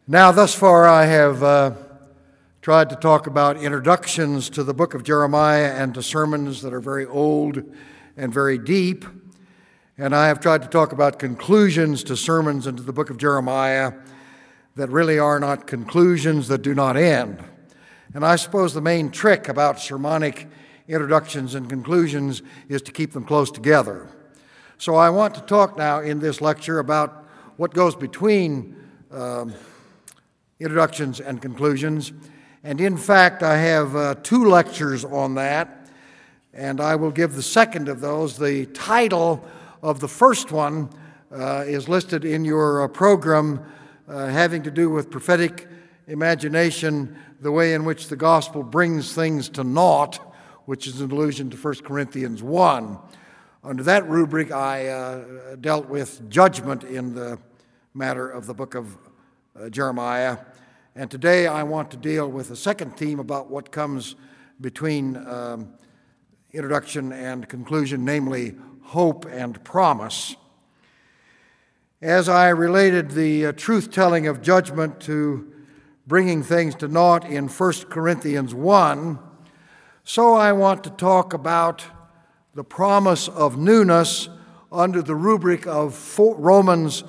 Now, thus far, I have tried to talk about introductions to the book of Jeremiah and to sermons that are very old and very deep. And I have tried to talk about conclusions to sermons into the book of Jeremiah that really are not conclusions, that do not end. And I suppose the main trick about sermonic introductions and conclusions is to keep them close together. So I want to talk now in this lecture about what goes between introductions and conclusions. And in fact, I have two lectures on that, and I will give the second of those. The title of the first one is listed in your program, having to do with prophetic imagination, the way in which the gospel brings things to naught, which is an allusion to 1 Corinthians 1. Under that rubric, I dealt with judgment in the matter of the book of Jeremiah. And today I want to deal with a second theme about what comes between introduction and conclusion, namely hope and promise. As I related the truth-telling of judgment to bringing things to naught in 1 Corinthians 1, so I want to talk about the promise of newness under the rubric of Romans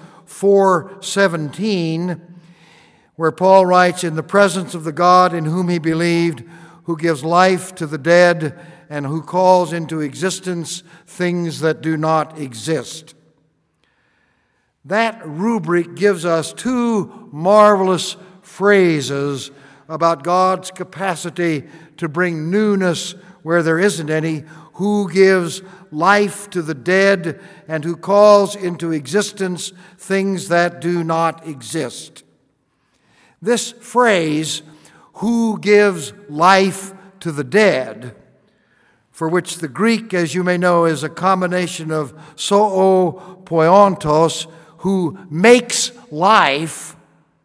4:17, where Paul writes, "In the presence of the God in whom he believed, who gives life to the dead and who calls into existence things that do not exist." That rubric gives us two marvelous phrases about God's capacity to bring newness where there isn't any, who gives life to the dead and who calls into existence things that do not exist. This phrase, who gives life to the dead, for which the Greek, as you may know, is a combination of zoopoiantos, who makes life,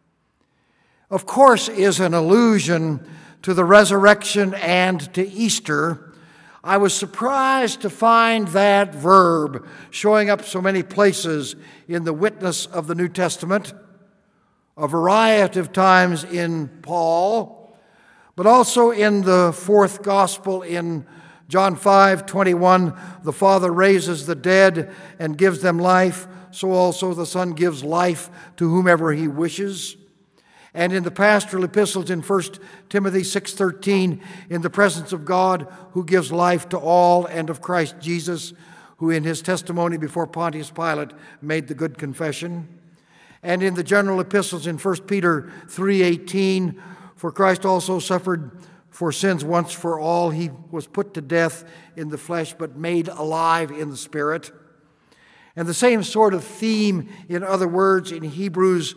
of course is an allusion to the resurrection and to Easter. I was surprised to find that verb showing up so many places in the witness of the New Testament, a variety of times in Paul, but also in the fourth gospel in John 5:21, the Father raises the dead and gives them life, so also the Son gives life to whomever he wishes. And in the pastoral epistles in 1 Timothy 6:13, in the presence of God who gives life to all, and of Christ Jesus, who in his testimony before Pontius Pilate made the good confession. And in the general epistles in 1 Peter 3:18, for Christ also suffered for sins once for all. He was put to death in the flesh, but made alive in the spirit. And the same sort of theme, in other words, in Hebrews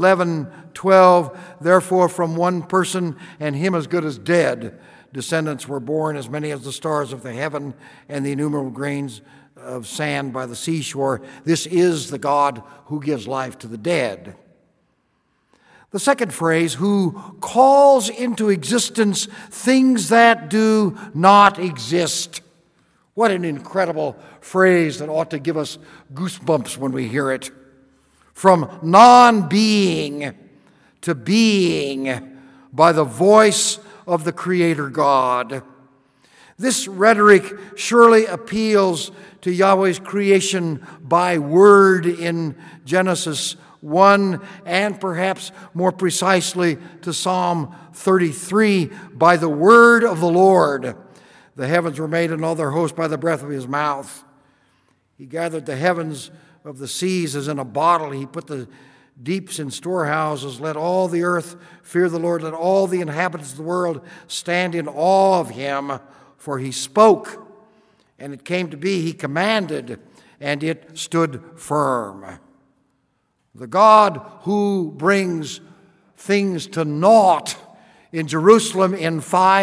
11:12, therefore from one person, and him as good as dead, descendants were born, as many as the stars of the heaven and the innumerable grains of sand by the seashore. This is the God who gives life to the dead. The second phrase, who calls into existence things that do not exist. What an incredible phrase that ought to give us goosebumps when we hear it. From non-being to being by the voice of the Creator God. This rhetoric surely appeals to Yahweh's creation by word in Genesis 1, and perhaps more precisely to Psalm 33, by the word of the Lord. The heavens were made and all their host by the breath of his mouth. He gathered the heavens of the seas as in a bottle. He put the deeps in storehouses. Let all the earth fear the Lord. Let all the inhabitants of the world stand in awe of him. For he spoke, and it came to be. He commanded, and it stood firm. The God who brings things to naught in Jerusalem in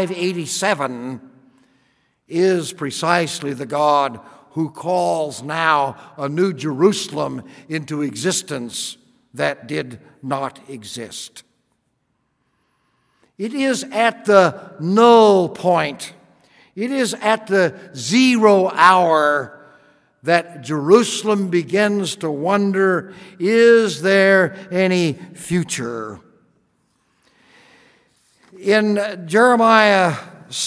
587 is precisely the God who calls now a new Jerusalem into existence that did not exist. It is at the null point, it is at the 0 hour that Jerusalem begins to wonder, is there any future? In Jeremiah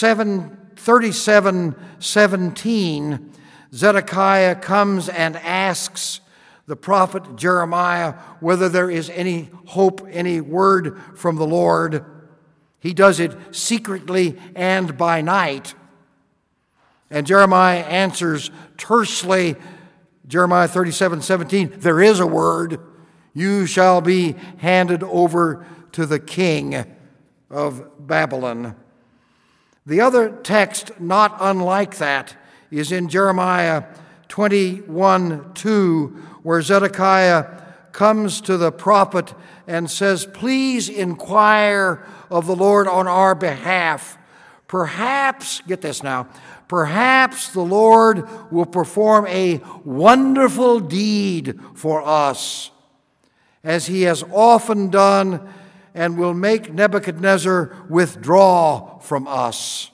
37:17, Zedekiah comes and asks the prophet Jeremiah whether there is any hope, any word from the Lord. He does it secretly and by night. And Jeremiah answers tersely, Jeremiah 37:17, there is a word. You shall be handed over to the king of Babylon. The other text, not unlike that, is in Jeremiah 21:2, where Zedekiah comes to the prophet and says, please inquire of the Lord on our behalf. Perhaps, get this now, perhaps the Lord will perform a wonderful deed for us, as he has often done, and will make Nebuchadnezzar withdraw from us.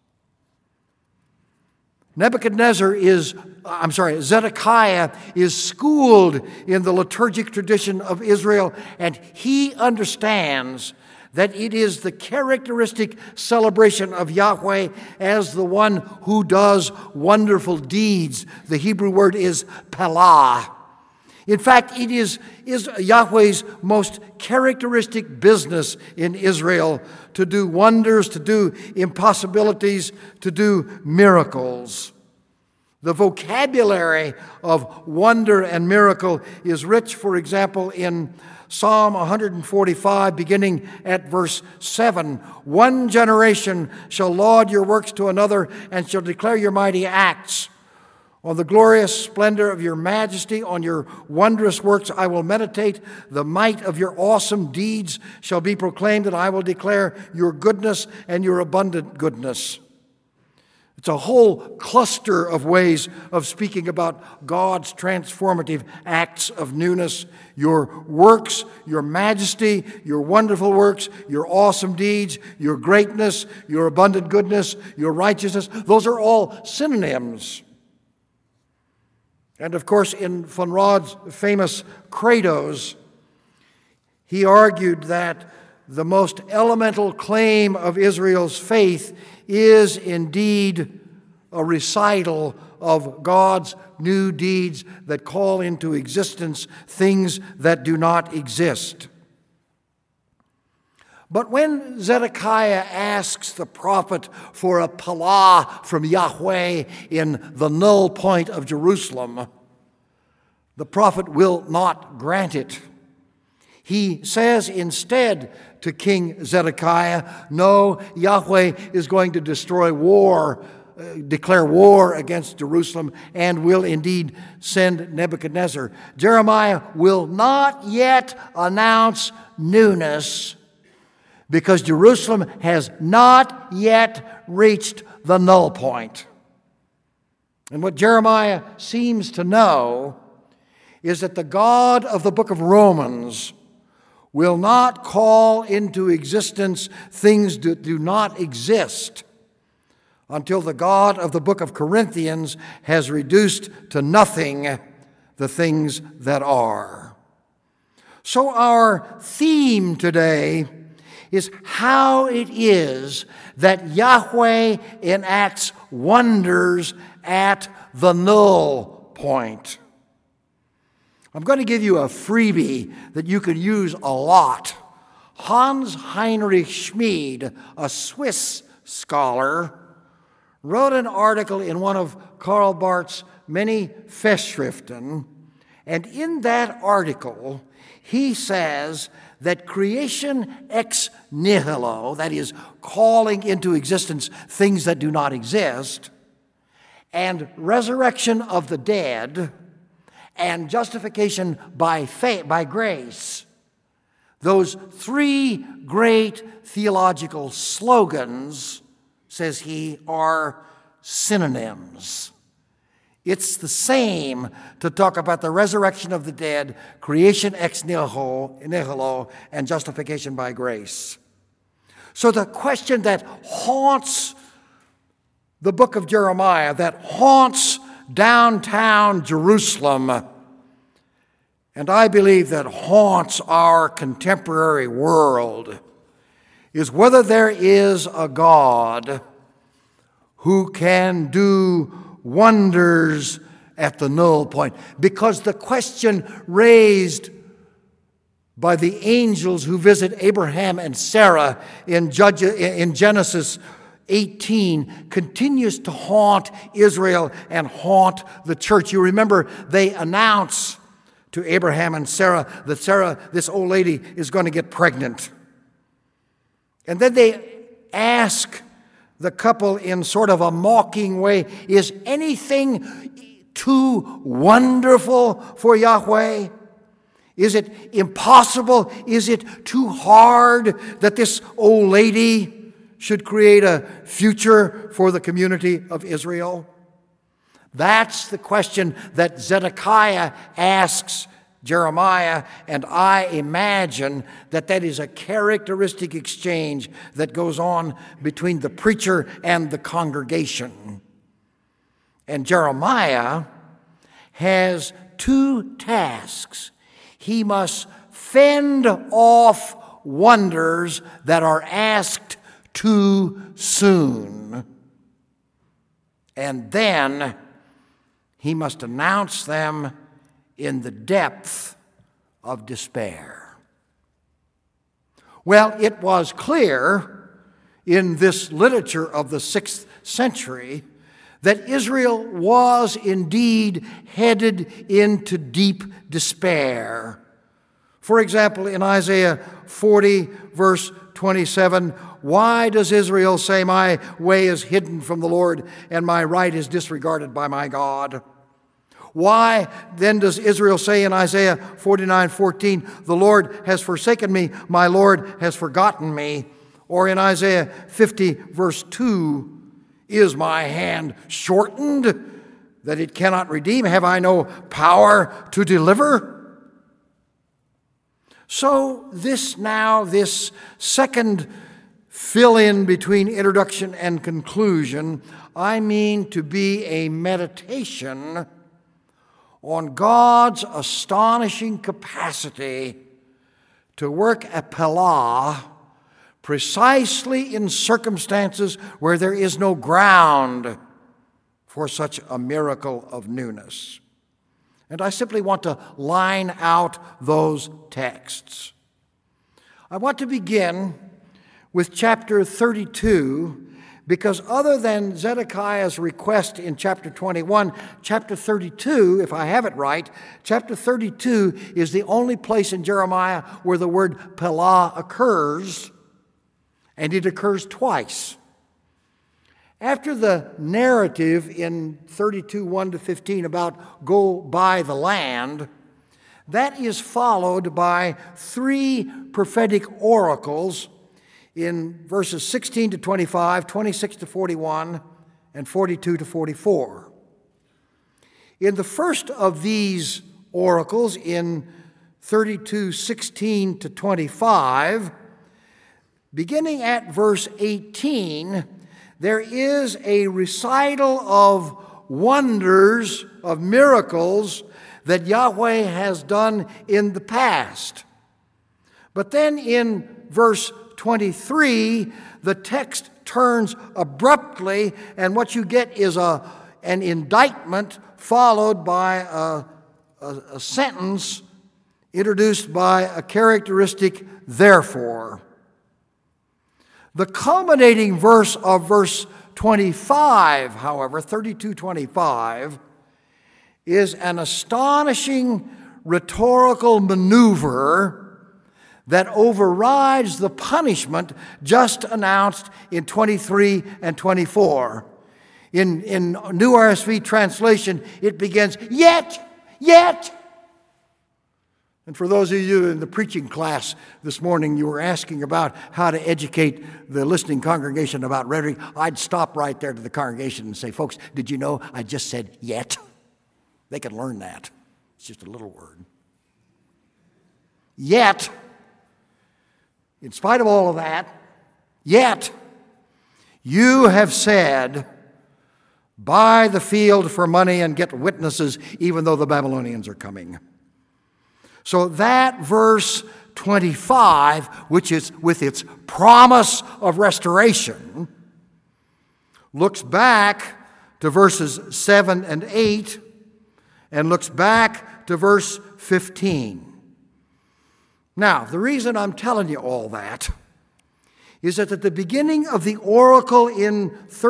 Zedekiah is schooled in the liturgic tradition of Israel, and he understands that it is the characteristic celebration of Yahweh as the one who does wonderful deeds. The Hebrew word is palah. In fact, it is Yahweh's most characteristic business in Israel to do wonders, to do impossibilities, to do miracles. The vocabulary of wonder and miracle is rich, for example, in Psalm 145, beginning at verse 7. One generation shall laud your works to another and shall declare your mighty acts. On the glorious splendor of your majesty, on your wondrous works I will meditate. The might of your awesome deeds shall be proclaimed, and I will declare your goodness and your abundant goodness. It's a whole cluster of ways of speaking about God's transformative acts of newness. Your works, your majesty, your wonderful works, your awesome deeds, your greatness, your abundant goodness, your righteousness, those are all synonyms. And of course, in von Rod's famous Credos, he argued that the most elemental claim of Israel's faith is indeed a recital of God's new deeds that call into existence things that do not exist. But when Zedekiah asks the prophet for a palah from Yahweh in the null point of Jerusalem, the prophet will not grant it. He says instead to King Zedekiah, no, Yahweh is going to declare war against Jerusalem and will indeed send Nebuchadnezzar. Jeremiah will not yet announce newness because Jerusalem has not yet reached the null point. And what Jeremiah seems to know is that the God of the book of Romans will not call into existence things that do not exist until the God of the book of Corinthians has reduced to nothing the things that are. So our theme today is how it is that Yahweh enacts wonders at the null point. I'm going to give you a freebie that you could use a lot. Hans Heinrich Schmid, a Swiss scholar, wrote an article in one of Karl Barth's many Festschriften, and in that article, he says that creation ex nihilo, that is, calling into existence things that do not exist, and resurrection of the dead, and justification by faith, by grace, those three great theological slogans, says he, are synonyms. It's the same to talk about the resurrection of the dead, creation ex nihilo, and justification by grace. So the question that haunts the book of Jeremiah, that haunts downtown Jerusalem, and I believe that haunts our contemporary world, is whether there is a God who can do wonders at the null point. Because the question raised by the angels who visit Abraham and Sarah in Genesis 18 continues to haunt Israel and haunt the church. You remember they announce to Abraham and Sarah that Sarah, this old lady, is going to get pregnant. And then they ask the couple in sort of a mocking way, is anything too wonderful for Yahweh? Is it impossible? Is it too hard that this old lady should create a future for the community of Israel? That's the question that Zedekiah asks Jeremiah, and I imagine that is a characteristic exchange that goes on between the preacher and the congregation. And Jeremiah has two tasks. He must fend off wonders that are asked too soon. And then he must announce them in the depth of despair. Well, it was clear in this literature of the 6th century that Israel was indeed headed into deep despair. For example, in Isaiah 40, verse 27, why does Israel say, my way is hidden from the Lord, and my right is disregarded by my God? Why then does Israel say in Isaiah 49:14, the Lord has forsaken me, my Lord has forgotten me? Or in Isaiah 50, verse 2, is my hand shortened that it cannot redeem? Have I no power to deliver? So this second fill-in between introduction and conclusion, I mean to be a meditation on God's astonishing capacity to work a Pelah precisely in circumstances where there is no ground for such a miracle of newness. And I simply want to line out those texts. I want to begin with chapter 32, because other than Zedekiah's request in chapter 21, chapter 32, if I have it right, chapter 32 is the only place in Jeremiah where the word Pelah occurs, and it occurs twice. After the narrative in 32, 1-15 about go buy the land, that is followed by 3 prophetic oracles in verses 16-25, 26-41, and 42-44. In the first of these oracles, in 32:16-25, beginning at verse 18, there is a recital of wonders, of miracles that Yahweh has done in the past. But then in verse 23, the text turns abruptly, and what you get is an indictment followed by a sentence introduced by a characteristic therefore. The culminating verse of verse 25, however, 32:25, is an astonishing rhetorical maneuver that overrides the punishment just announced in 23 and 24. In New RSV translation, it begins, yet. And for those of you in the preaching class this morning, you were asking about how to educate the listening congregation about rhetoric. I'd stop right there to the congregation and say, folks, did you know I just said yet? They can learn that. It's just a little word. Yet, in spite of all of that, yet you have said, buy the field for money and get witnesses, even though the Babylonians are coming. So that verse 25, which is with its promise of restoration, looks back to verses 7 and 8 and looks back to verse 15. Now, the reason I'm telling you all that is that at the beginning of the oracle in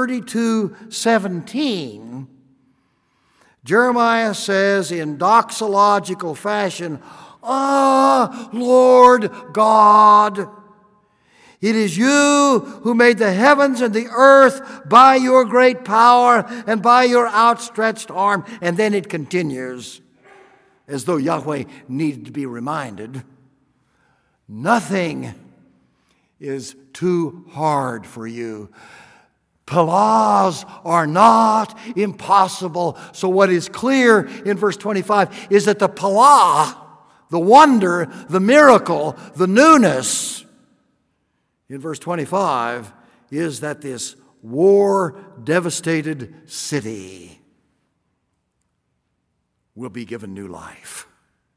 32:17, Jeremiah says in doxological fashion, "Ah, Lord God, it is you who made the heavens and the earth by your great power and by your outstretched arm." And then it continues, as though Yahweh needed to be reminded, "Nothing is too hard for you. Pillahs are not impossible." So what is clear in verse 25 is that the Pillah, the wonder, the miracle, the newness in verse 25 is that this war-devastated city will be given new life.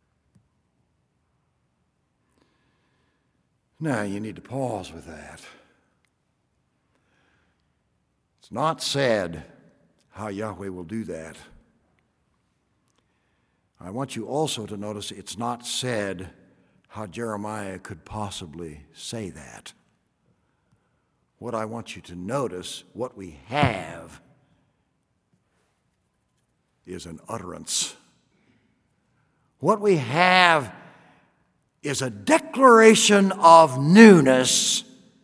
Now, you need to pause with that. It's not said how Yahweh will do that. I want you also to notice it's not said how Jeremiah could possibly say that. What I want you to notice, what we have, is an utterance. What we have is a declaration of newness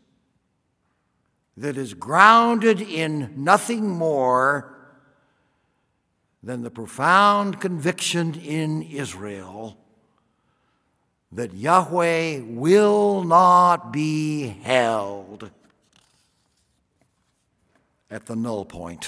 that is grounded in nothing more than the profound conviction in Israel that Yahweh will not be held at the null point.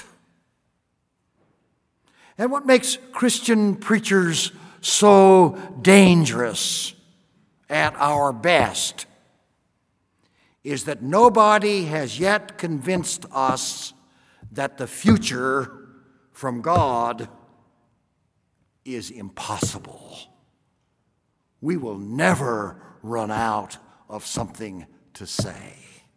And what makes Christian preachers so dangerous at our best is that nobody has yet convinced us that the future from God is impossible. We will never run out of something to say.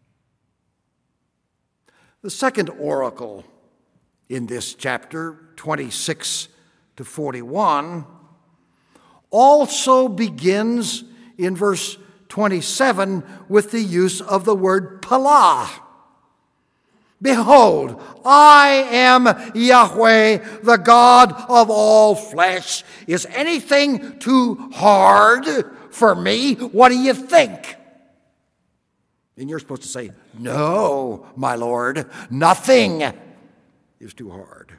The second oracle in this chapter, 26 to 41, also begins in verse 27 with the use of the word Pillah. "Behold, I am Yahweh, the God of all flesh. Is anything too hard for me? What do you think?" And you're supposed to say, "No, my Lord, nothing is too hard."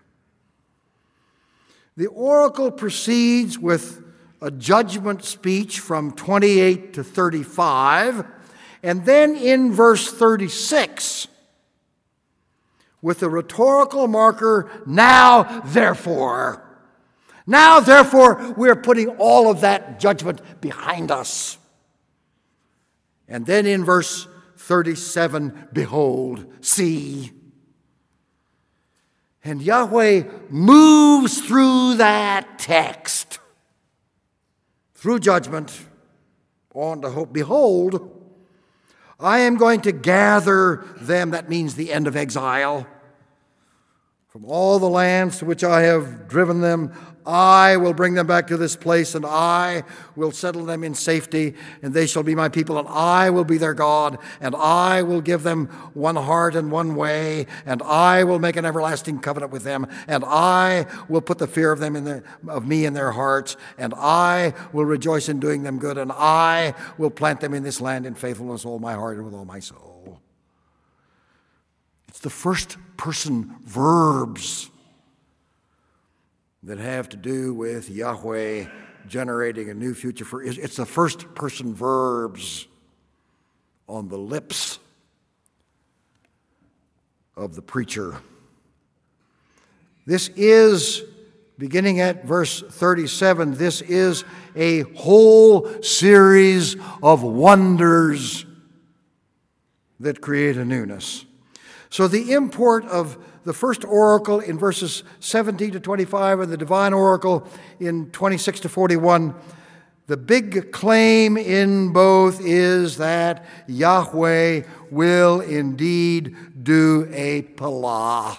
The oracle proceeds with a judgment speech from 28 to 35, and then in verse 36, with the rhetorical marker, "Now therefore." Now therefore, we're putting all of that judgment behind us. And then in verse 37, "Behold, see." And Yahweh moves through that text, through judgment, on to hope. "Behold, I am going to gather them," that means the end of exile, "from all the lands to which I have driven them. I will bring them back to this place, and I will settle them in safety, and they shall be my people, and I will be their God, and I will give them one heart and one way, and I will make an everlasting covenant with them, and I will put the fear of me in their hearts, and I will rejoice in doing them good, and I will plant them in this land in faithfulness with all my heart and with all my soul." It's the first person verbs that have to do with Yahweh generating a new future for Israel. It's the first person verbs on the lips of the preacher. This is, beginning at verse 37, this is a whole series of wonders that create a newness. So the import of the first oracle in verses 17 to 25 and the divine oracle in 26 to 41, The big claim in both is that Yahweh will indeed do a Palah.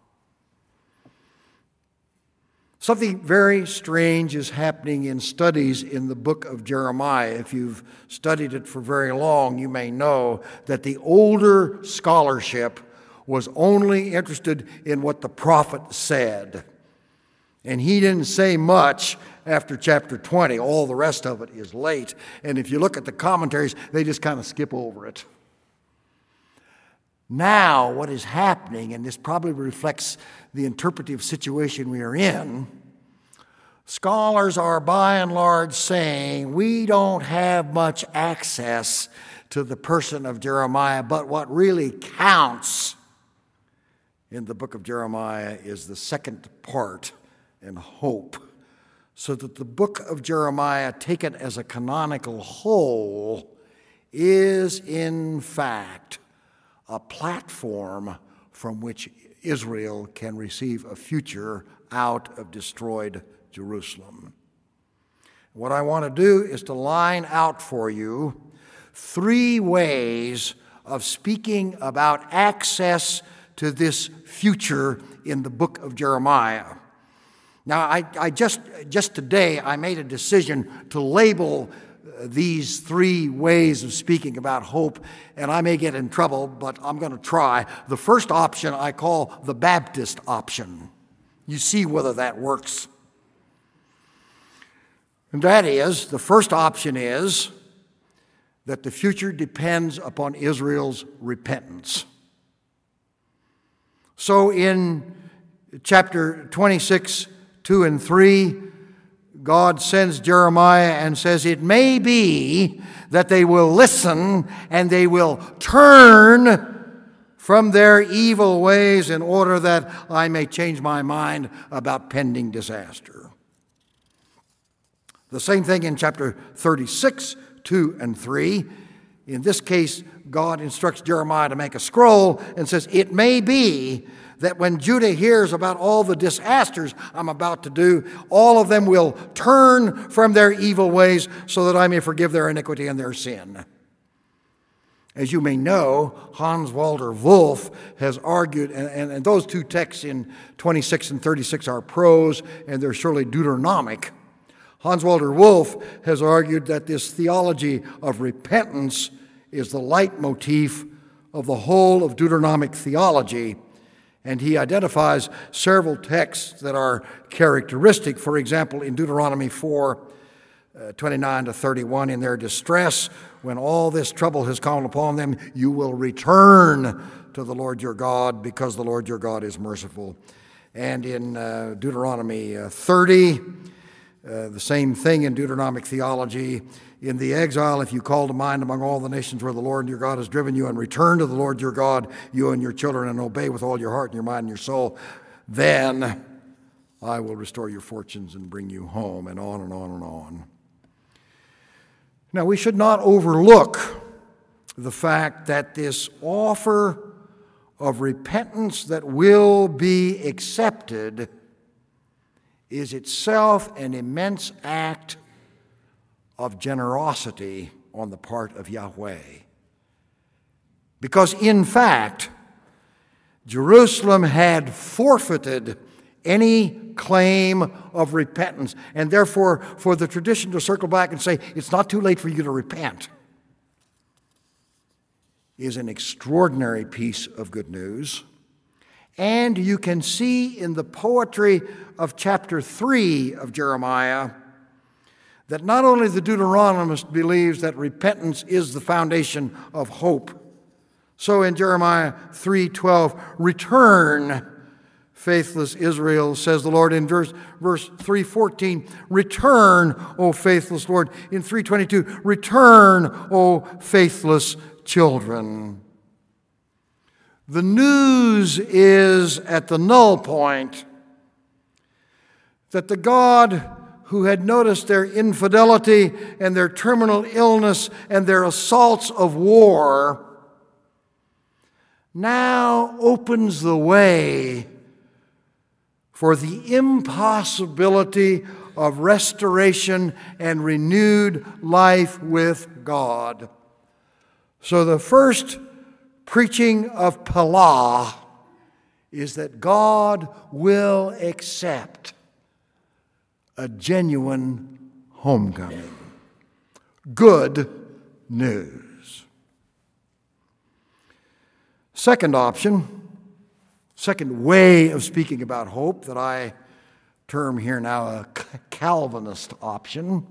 Something very strange is happening in studies in the book of Jeremiah. If you've studied it for very long, you may know that the older scholarship was only interested in what the prophet said. And he didn't say much after chapter 20. All the rest of it is late. And if you look at the commentaries, they just kind of skip over it. Now, what is happening, and this probably reflects the interpretive situation we are in, scholars are by and large saying we don't have much access to the person of Jeremiah, but what really counts in the book of Jeremiah is the second part, and hope, so that the book of Jeremiah, taken as a canonical whole, is in fact a platform from which Israel can receive a future out of destroyed Jerusalem. What I want to do is to line out for you 3 ways of speaking about access to this future in the book of Jeremiah. Now, I just today, I made a decision to label these 3 ways of speaking about hope, and I may get in trouble, but I'm going to try. The first option I call the Baptist option. You see whether that works. And that is, the first option is that the future depends upon Israel's repentance. So in chapter 26, 2 and 3, God sends Jeremiah and says, it may be that they will listen and they will turn from their evil ways in order that I may change my mind about pending disaster. The same thing in chapter 36, 2 and 3. In this case, God instructs Jeremiah to make a scroll and says, it may be that when Judah hears about all the disasters I'm about to do, all of them will turn from their evil ways so that I may forgive their iniquity and their sin. As you may know, Hans Walter Wolff has argued, and those 2 texts in 26 and 36 are prose, and they're surely Deuteronomic. Hans Walter Wolff has argued that this theology of repentance is the leitmotif of the whole of Deuteronomic theology, and he identifies several texts that are characteristic. For example, in Deuteronomy 4, 29 to 31, in their distress, when all this trouble has come upon them, you will return to the Lord your God, because the Lord your God is merciful. And in Deuteronomy 30, the same thing in Deuteronomic theology. In the exile, if you call to mind among all the nations where the Lord your God has driven you, and return to the Lord your God, you and your children, and obey with all your heart and your mind and your soul, then I will restore your fortunes and bring you home, and on and on and on. Now, we should not overlook the fact that this offer of repentance that will be accepted is itself an immense act of generosity on the part of Yahweh. Because in fact, Jerusalem had forfeited any claim of repentance, and therefore for the tradition to circle back and say, it's not too late for you to repent, is an extraordinary piece of good news. And you can see in the poetry of chapter 3 of Jeremiah that not only the Deuteronomist believes that repentance is the foundation of hope. So in Jeremiah 3:12, return, faithless Israel, says the Lord. In verse 3:14, return, O faithless Lord. In 3:22, return, O faithless children. The news is at the null point that the God who had noticed their infidelity and their terminal illness and their assaults of war now opens the way for the impossibility of restoration and renewed life with God. So the first preaching of Pelah is that God will accept a genuine homecoming. Good news. Second option, second way of speaking about hope that I term here now a Calvinist option,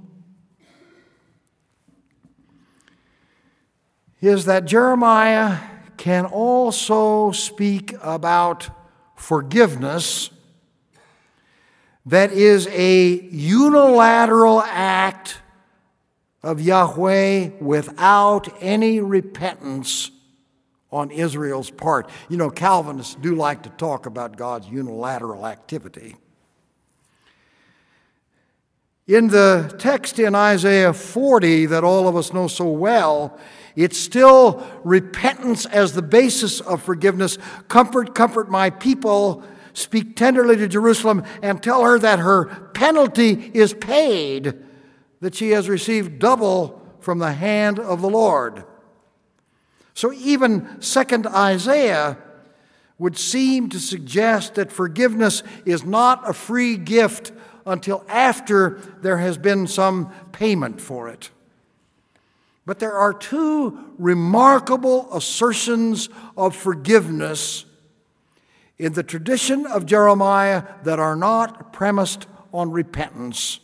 is that Jeremiah can also speak about forgiveness that is a unilateral act of Yahweh without any repentance on Israel's part. You know, Calvinists do like to talk about God's unilateral activity. In the text in Isaiah 40 that all of us know so well, it's still repentance as the basis of forgiveness. Comfort, comfort my people. Speak tenderly to Jerusalem and tell her that her penalty is paid, that she has received double from the hand of the Lord. So even 2nd Isaiah would seem to suggest that forgiveness is not a free gift until after there has been some payment for it. But there are two remarkable assertions of forgiveness in the tradition of Jeremiah that are not premised on repentance.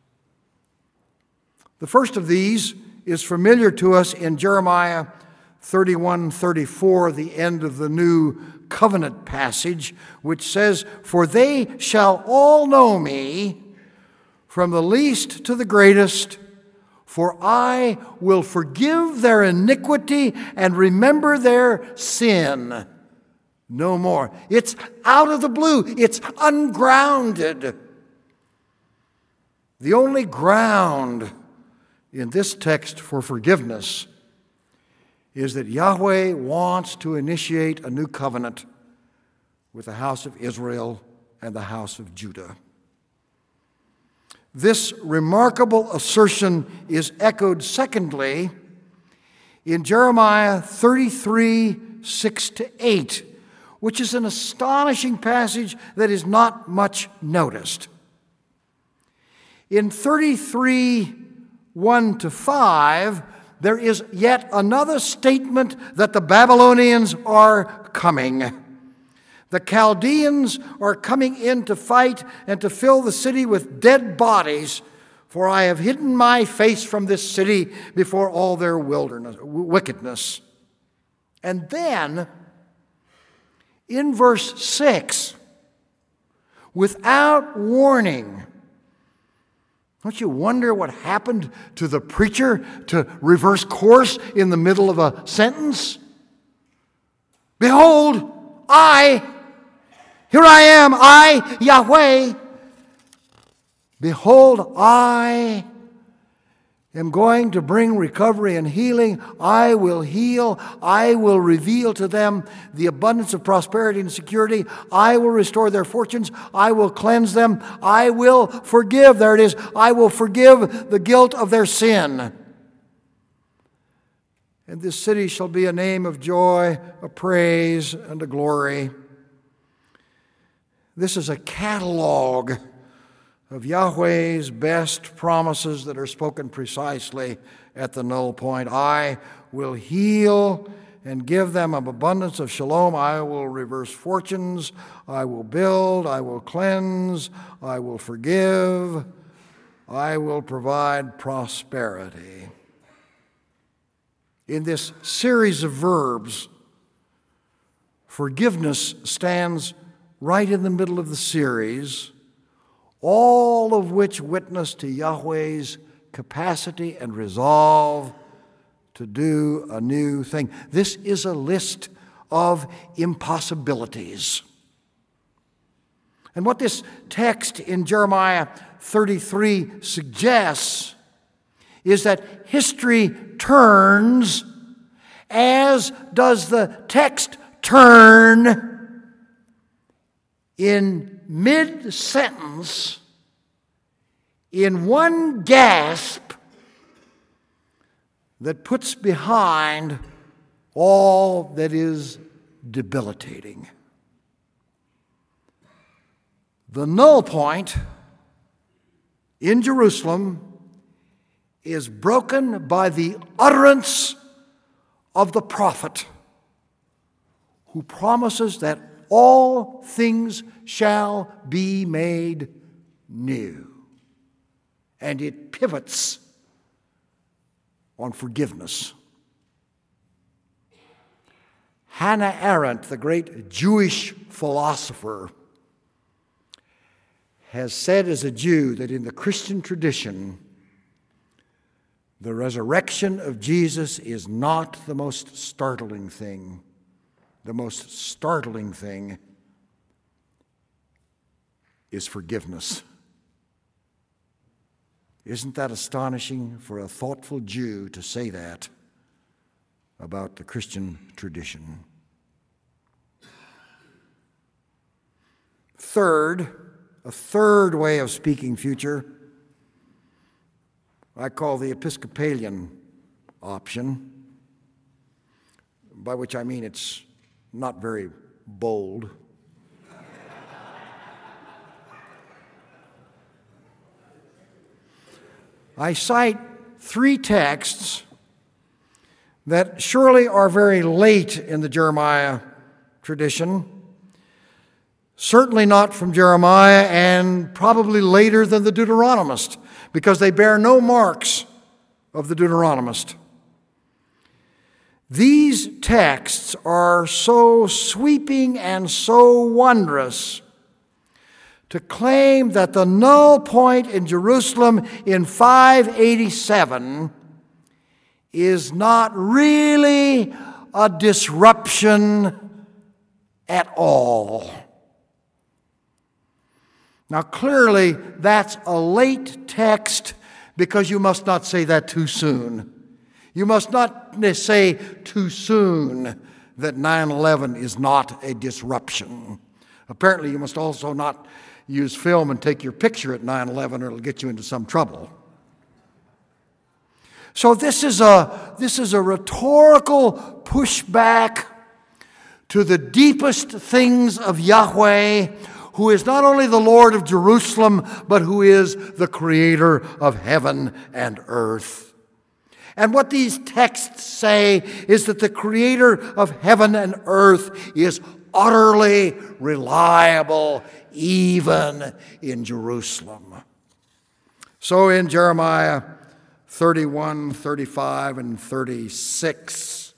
The first of these is familiar to us in Jeremiah 31:34, the end of the New Covenant passage, which says, "For they shall all know me, from the least to the greatest, for I will forgive their iniquity and remember their sin no more." It's out of the blue. It's ungrounded. The only ground in this text for forgiveness is that Yahweh wants to initiate a new covenant with the house of Israel and the house of Judah. This remarkable assertion is echoed, secondly, in Jeremiah 33:6-8, which is an astonishing passage that is not much noticed. In 33:1-5, there is yet another statement that the Babylonians are coming. The Chaldeans are coming in to fight and to fill the city with dead bodies, for I have hidden my face from this city before all their wickedness. And then, in verse 6, without warning, don't you wonder what happened to the preacher to reverse course in the middle of a sentence? Behold, here I am, I, Yahweh. Behold, I am going to bring recovery and healing. I will heal. I will reveal to them the abundance of prosperity and security. I will restore their fortunes. I will cleanse them. I will forgive. There it is. I will forgive the guilt of their sin. And this city shall be a name of joy, a praise, and a glory. This is a catalog of Yahweh's best promises that are spoken precisely at the null point. I will heal and give them an abundance of shalom. I will reverse fortunes. I will build. I will cleanse. I will forgive. I will provide prosperity. In this series of verbs, forgiveness stands right in the middle of the series, all of which witness to Yahweh's capacity and resolve to do a new thing. This is a list of impossibilities. And what this text in Jeremiah 33 suggests is that history turns, as does the text turn, in mid-sentence in one gasp that puts behind all that is debilitating. The null point in Jerusalem is broken by the utterance of the prophet, who promises that all things shall be made new. And it pivots on forgiveness. Hannah Arendt, the great Jewish philosopher, has said as a Jew that in the Christian tradition, the resurrection of Jesus is not the most startling thing. The most startling thing is forgiveness. Isn't that astonishing for a thoughtful Jew to say that about the Christian tradition? A third way of speaking future, I call the Episcopalian option, by which I mean it's not very bold. I cite three texts that surely are very late in the Jeremiah tradition, certainly not from Jeremiah, and probably later than the Deuteronomist, because they bear no marks of the Deuteronomist. These texts are so sweeping and so wondrous to claim that the null point in Jerusalem in 587 is not really a disruption at all. Now, clearly, that's a late text because you must not say that too soon. You must not say too soon that 9/11 is not a disruption. Apparently, you must also not use film and take your picture at 9/11 or it'll get you into some trouble. So this is a rhetorical pushback to the deepest things of Yahweh, who is not only the Lord of Jerusalem, but who is the creator of heaven and earth. And what these texts say is that the creator of heaven and earth is utterly reliable, even in Jerusalem. So in Jeremiah 31, 35, and 36,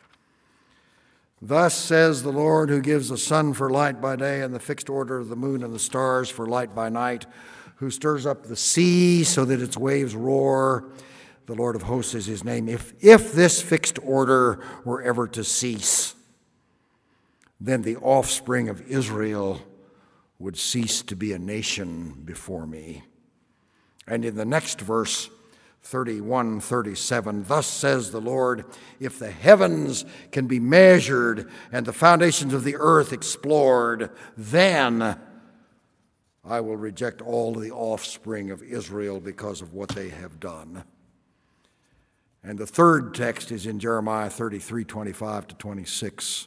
thus says the Lord, who gives the sun for light by day and the fixed order of the moon and the stars for light by night, who stirs up the sea so that its waves roar. The Lord of hosts is his name. If this fixed order were ever to cease, then the offspring of Israel would cease to be a nation before me. And in the next verse, 31, 37, thus says the Lord, if the heavens can be measured and the foundations of the earth explored, then I will reject all the offspring of Israel because of what they have done. And the third text is in Jeremiah 33, 25 to 26.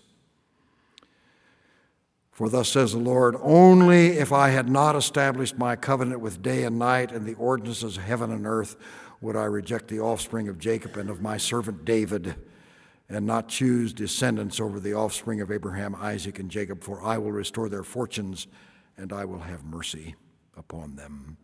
For thus says the Lord, only if I had not established my covenant with day and night and the ordinances of heaven and earth would I reject the offspring of Jacob and of my servant David, and not choose descendants over the offspring of Abraham, Isaac, and Jacob, for I will restore their fortunes, and I will have mercy upon them.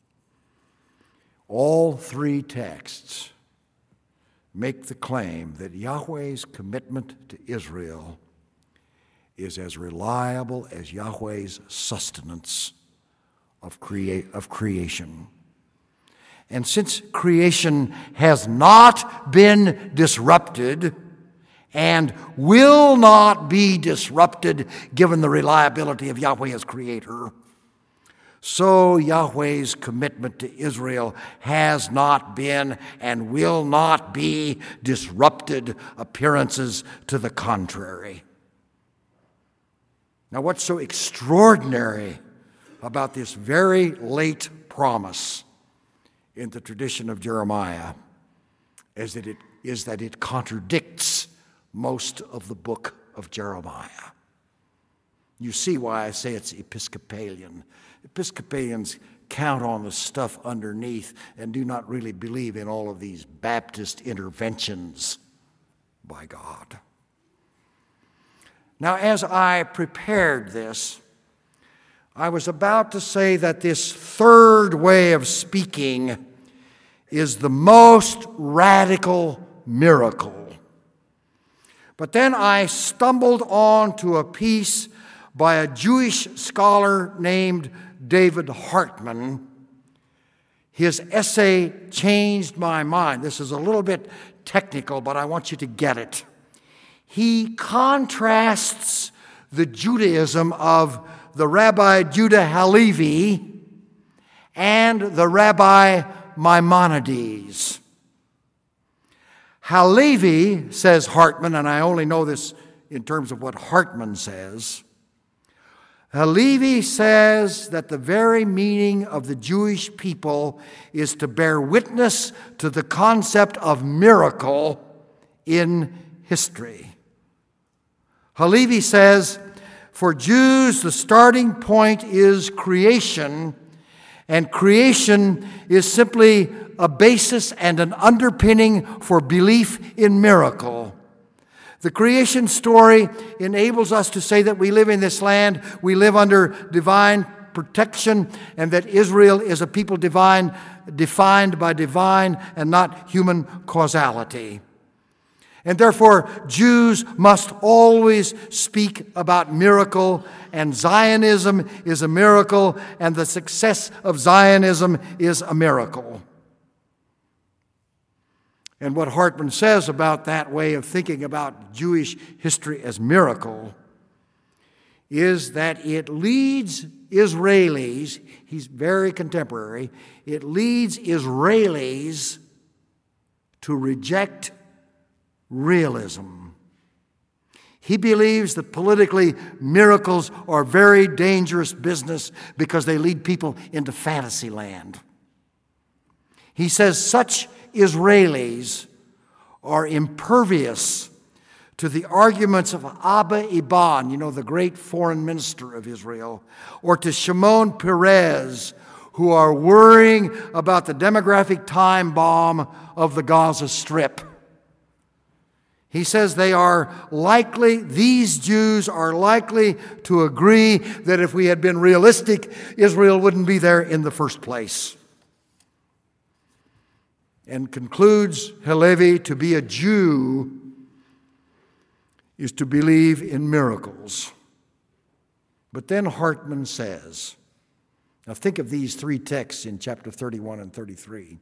All three texts make the claim that Yahweh's commitment to Israel is as reliable as Yahweh's sustenance of creation. And since creation has not been disrupted and will not be disrupted given the reliability of Yahweh as creator, so Yahweh's commitment to Israel has not been and will not be disrupted, appearances to the contrary. Now, what's so extraordinary about this very late promise in the tradition of Jeremiah is that it contradicts most of the book of Jeremiah. You see why I say it's Episcopalian. Episcopalians count on the stuff underneath and do not really believe in all of these Baptist interventions by God. Now, as I prepared this, I was about to say that this third way of speaking is the most radical miracle. But then I stumbled onto a piece by a Jewish scholar named David Hartman. His essay changed my mind. This is a little bit technical, but I want you to get it. He contrasts the Judaism of the Rabbi Judah Halevi and the Rabbi Maimonides. Halevi, says Hartman, and I only know this in terms of what Hartman says, Halevi says that the very meaning of the Jewish people is to bear witness to the concept of miracle in history. Halevi says, for Jews, the starting point is creation, and creation is simply a basis and an underpinning for belief in miracle. The creation story enables us to say that we live in this land, we live under divine protection, and that Israel is a people defined by divine and not human causality. And therefore, Jews must always speak about miracle, and Zionism is a miracle, and the success of Zionism is a miracle. And what Hartman says about that way of thinking about Jewish history as miracle is that it leads Israelis, he's very contemporary, it leads Israelis to reject realism. He believes that politically miracles are very dangerous business because they lead people into fantasy land. He says such Israelis are impervious to the arguments of Abba Eban, the great foreign minister of Israel, or to Shimon Peres, who are worrying about the demographic time bomb of the Gaza Strip. He says these Jews are likely to agree that if we had been realistic, Israel wouldn't be there in the first place. And concludes Halevi, to be a Jew is to believe in miracles. But then Hartman says, now think of these three texts in chapter 31 and 33.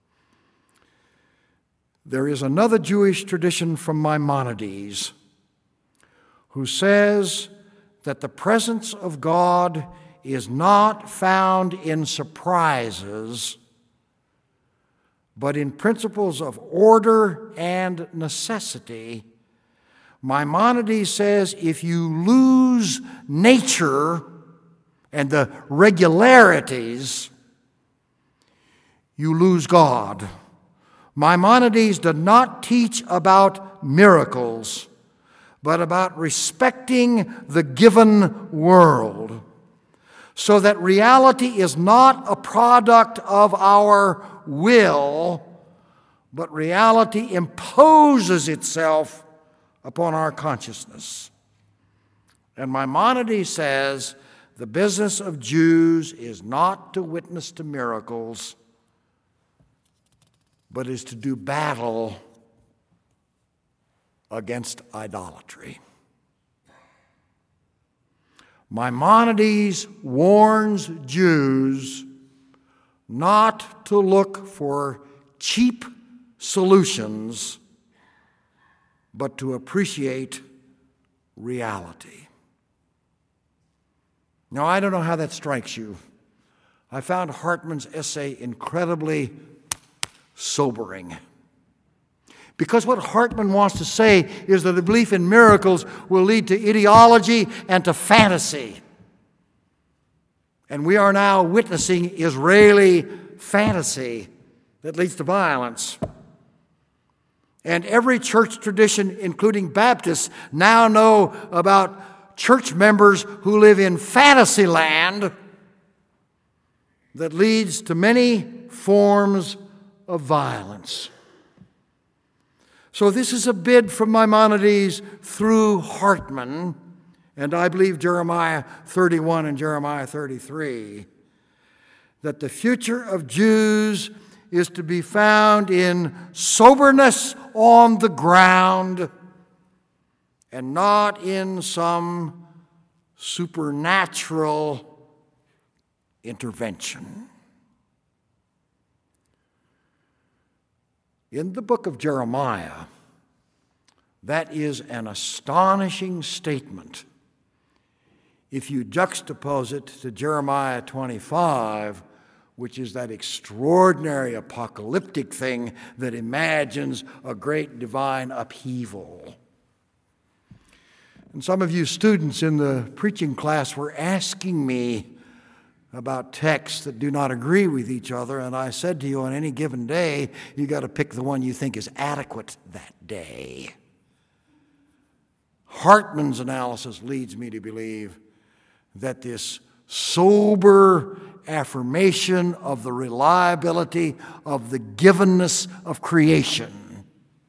There is another Jewish tradition from Maimonides who says that the presence of God is not found in surprises, but in principles of order and necessity. Maimonides says if you lose nature and the regularities, you lose God. Maimonides did not teach about miracles, but about respecting the given world, so that reality is not a product of our will, but reality imposes itself upon our consciousness. And Maimonides says the business of Jews is not to witness to miracles, but is to do battle against idolatry. Maimonides warns Jews not to look for cheap solutions, but to appreciate reality. Now, I don't know how that strikes you. I found Hartman's essay incredibly sobering. Because what Hartman wants to say is that the belief in miracles will lead to ideology and to fantasy. And we are now witnessing Israeli fantasy. that leads to violence. And every church tradition, including Baptists, now know about church members who live in fantasy land that leads to many forms of violence. So this is a bid from Maimonides through Hartman, and I believe Jeremiah 31 and Jeremiah 33, that the future of Jews is to be found in soberness on the ground and not in some supernatural intervention. In the book of Jeremiah, that is an astonishing statement. If you juxtapose it to Jeremiah 25, which is that extraordinary apocalyptic thing that imagines a great divine upheaval. And some of you students in the preaching class were asking me about texts that do not agree with each other, and I said to you, on any given day, you got to pick the one you think is adequate that day. Hartman's analysis leads me to believe that this sober affirmation of the reliability of the givenness of creation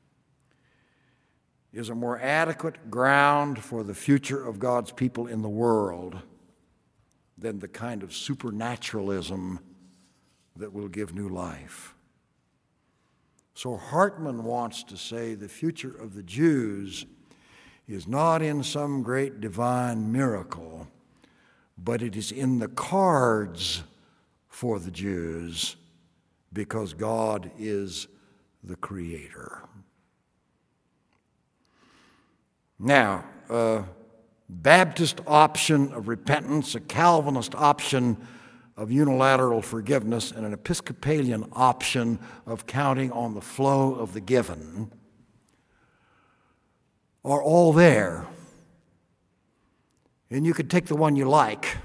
is a more adequate ground for the future of God's people in the world than the kind of supernaturalism that will give new life. So Hartman wants to say the future of the Jews is not in some great divine miracle, but it is in the cards for the Jews because God is the Creator. Now, a Baptist option of repentance, a Calvinist option of unilateral forgiveness, and an Episcopalian option of counting on the flow of the given are all there. And you could take the one you like.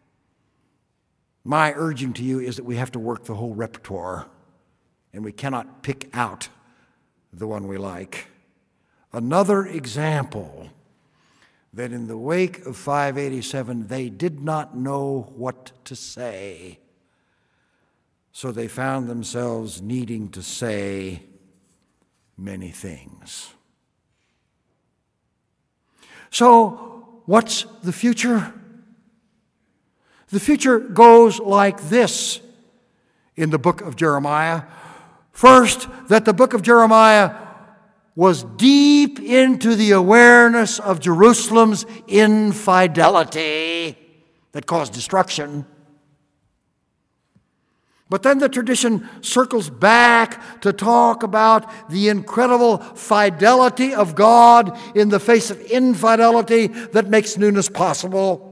My urging to you is that we have to work the whole repertoire, and we cannot pick out the one we like. Another example that in the wake of 587, they did not know what to say, so they found themselves needing to say many things. So, what's the future? The future goes like this in the book of Jeremiah. First, that the book of Jeremiah was deep into the awareness of Jerusalem's infidelity that caused destruction. But then the tradition circles back to talk about the incredible fidelity of God in the face of infidelity that makes newness possible.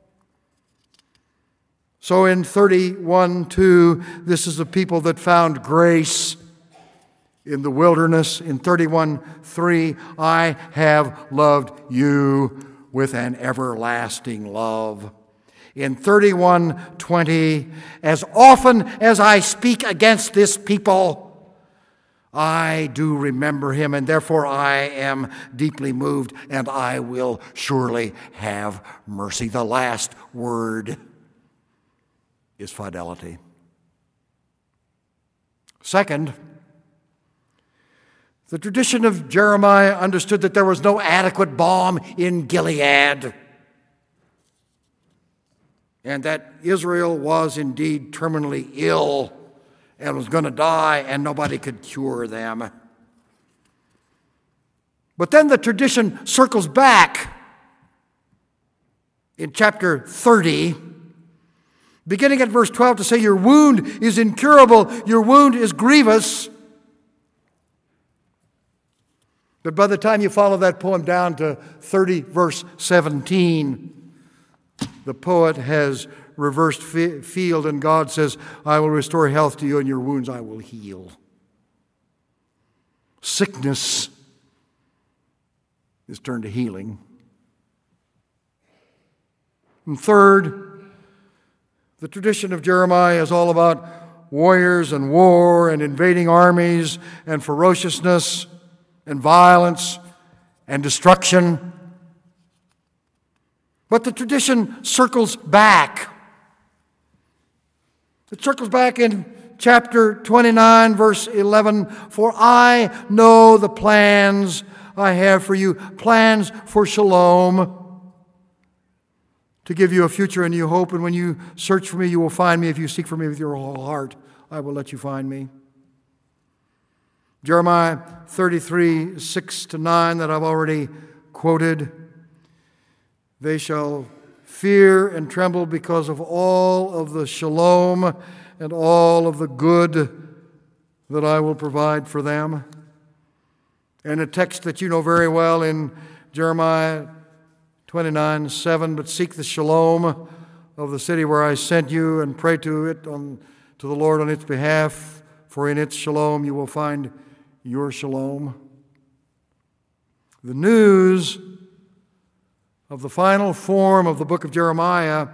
So in 31:2, this is a people that found grace in the wilderness. In 31:3, I have loved you with an everlasting love. In 31:20, as often as I speak against this people, I do remember him, and therefore I am deeply moved, and I will surely have mercy. The last word is fidelity. Second, the tradition of Jeremiah understood that there was no adequate balm in Gilead, and that Israel was indeed terminally ill and was going to die, and nobody could cure them. But then the tradition circles back in chapter 30, beginning at verse 12, to say your wound is incurable, your wound is grievous. But by the time you follow that poem down to 30, verse 17, the poet has reversed field, and God says, I will restore health to you, and your wounds I will heal. Sickness is turned to healing. And third, the tradition of Jeremiah is all about warriors and war and invading armies and ferociousness and violence and destruction. But the tradition circles back. It circles back in chapter 29, verse 11. For I know the plans I have for you, plans for shalom, to give you a future and new hope. And when you search for me, you will find me. If you seek for me with your whole heart, I will let you find me. Jeremiah 33, 6-9 that I've already quoted. They shall fear and tremble because of all of the shalom and all of the good that I will provide for them. And a text that you know very well in Jeremiah 29, 7, but seek the shalom of the city where I sent you and pray to the Lord on its behalf, for in its shalom you will find your shalom. The news of the final form of the book of Jeremiah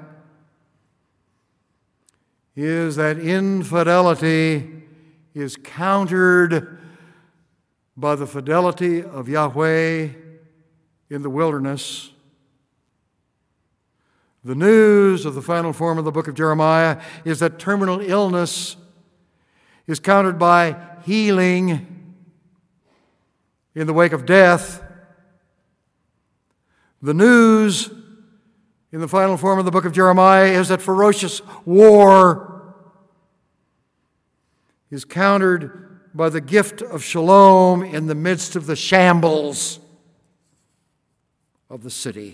is that infidelity is countered by the fidelity of Yahweh in the wilderness. The news of the final form of the book of Jeremiah is that terminal illness is countered by healing in the wake of death. The news in the final form of the book of Jeremiah is that ferocious war is countered by the gift of shalom in the midst of the shambles of the city.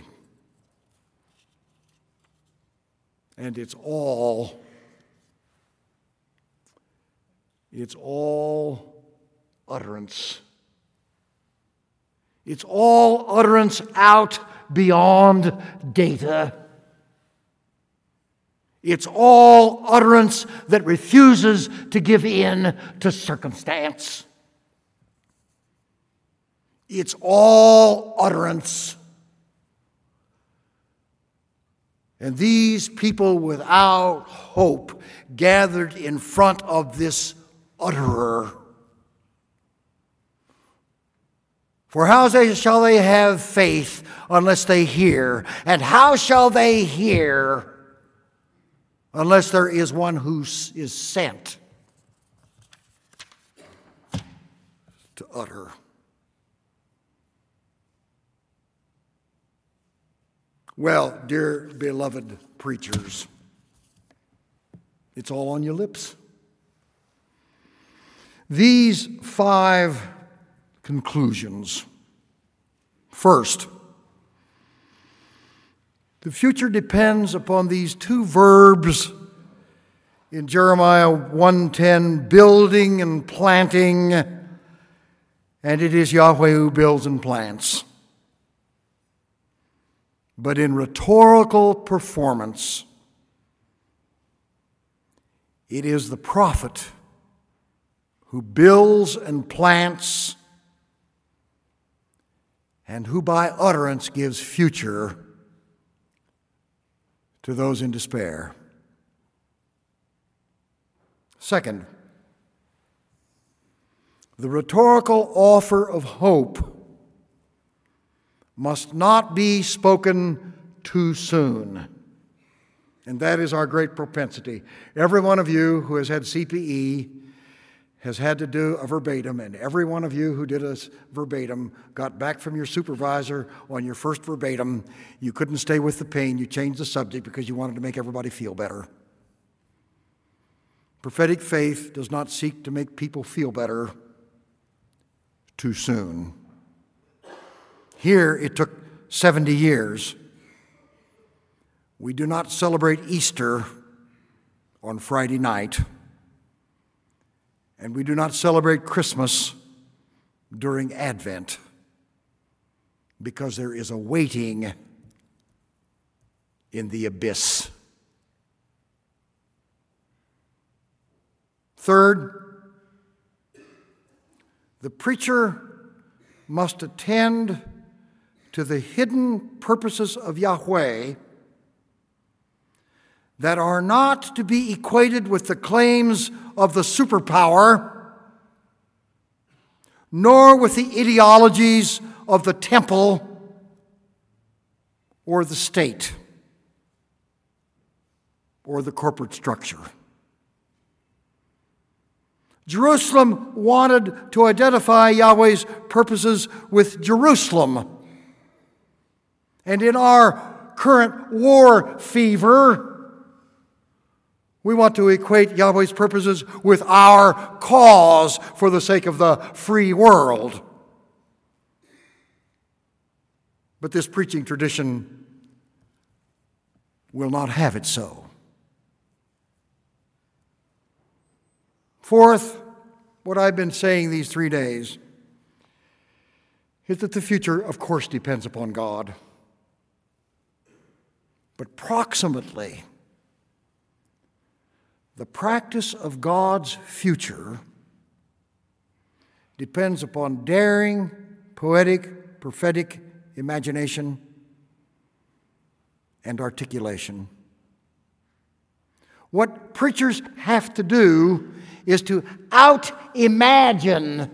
And it's all utterance. It's all utterance out beyond data. It's all utterance that refuses to give in to circumstance. It's all utterance. And these people without hope gathered in front of this utterer. For how shall they have faith unless they hear? And how shall they hear unless there is one who is sent to utter? Well, dear beloved preachers, it's all on your lips. These 5 conclusions. First, the future depends upon these 2 verbs in Jeremiah 1:10, building and planting, and it is Yahweh who builds and plants. But in rhetorical performance, it is the prophet who builds and plants and who by utterance gives future to those in despair. Second, the rhetorical offer of hope must not be spoken too soon. And that is our great propensity. Every one of you who has had CPE has had to do a verbatim, and every one of you who did a verbatim got back from your supervisor on your first verbatim. You couldn't stay with the pain. You changed the subject because you wanted to make everybody feel better. Prophetic faith does not seek to make people feel better too soon. Here it took 70 years. We do not celebrate Easter on Friday night, and we do not celebrate Christmas during Advent, because there is a waiting in the abyss. Third, the preacher must attend to the hidden purposes of Yahweh that are not to be equated with the claims of the superpower, nor with the ideologies of the temple or the state or the corporate structure. Jerusalem wanted to identify Yahweh's purposes with Jerusalem. And in our current war fever, we want to equate Yahweh's purposes with our cause for the sake of the free world. But this preaching tradition will not have it so. Fourth, what I've been saying these 3 days is that the future, of course, depends upon God. But proximately, the practice of God's future depends upon daring, poetic, prophetic imagination and articulation. What preachers have to do is to out-imagine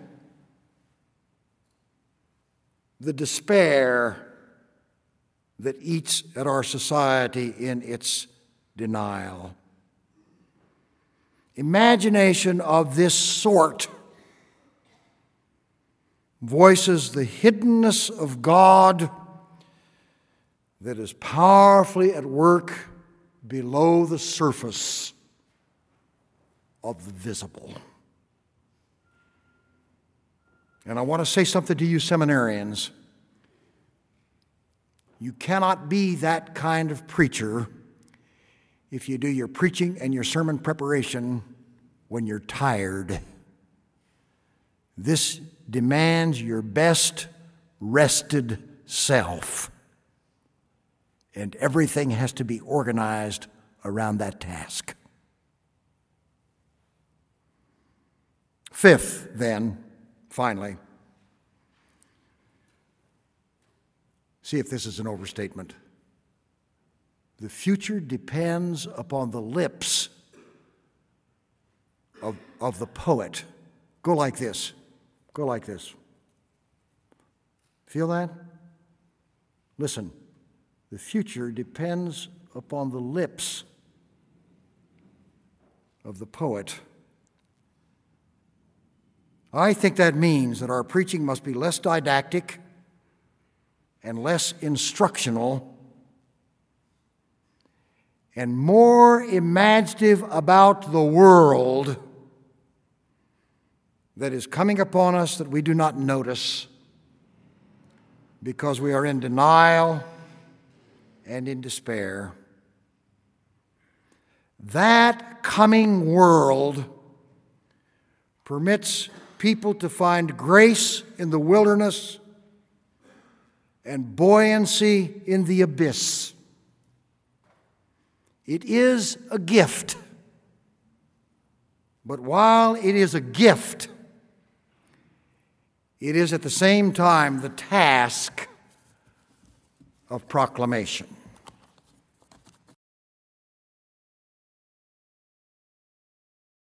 the despair that eats at our society in its denial. Imagination of this sort voices the hiddenness of God that is powerfully at work below the surface of the visible. And I want to say something to you seminarians. You cannot be that kind of preacher if you do your preaching and your sermon preparation when you're tired. This demands your best rested self. And everything has to be organized around that task. Fifth, then, finally, see if this is an overstatement. The future depends upon the lips of the poet. Go like this. Go like this. Feel that? Listen. The future depends upon the lips of the poet. I think that means that our preaching must be less didactic and less instructional and more imaginative about the world that is coming upon us that we do not notice because we are in denial and in despair. That coming world permits people to find grace in the wilderness and buoyancy in the abyss. It is a gift. But while it is a gift, it is at the same time the task of proclamation.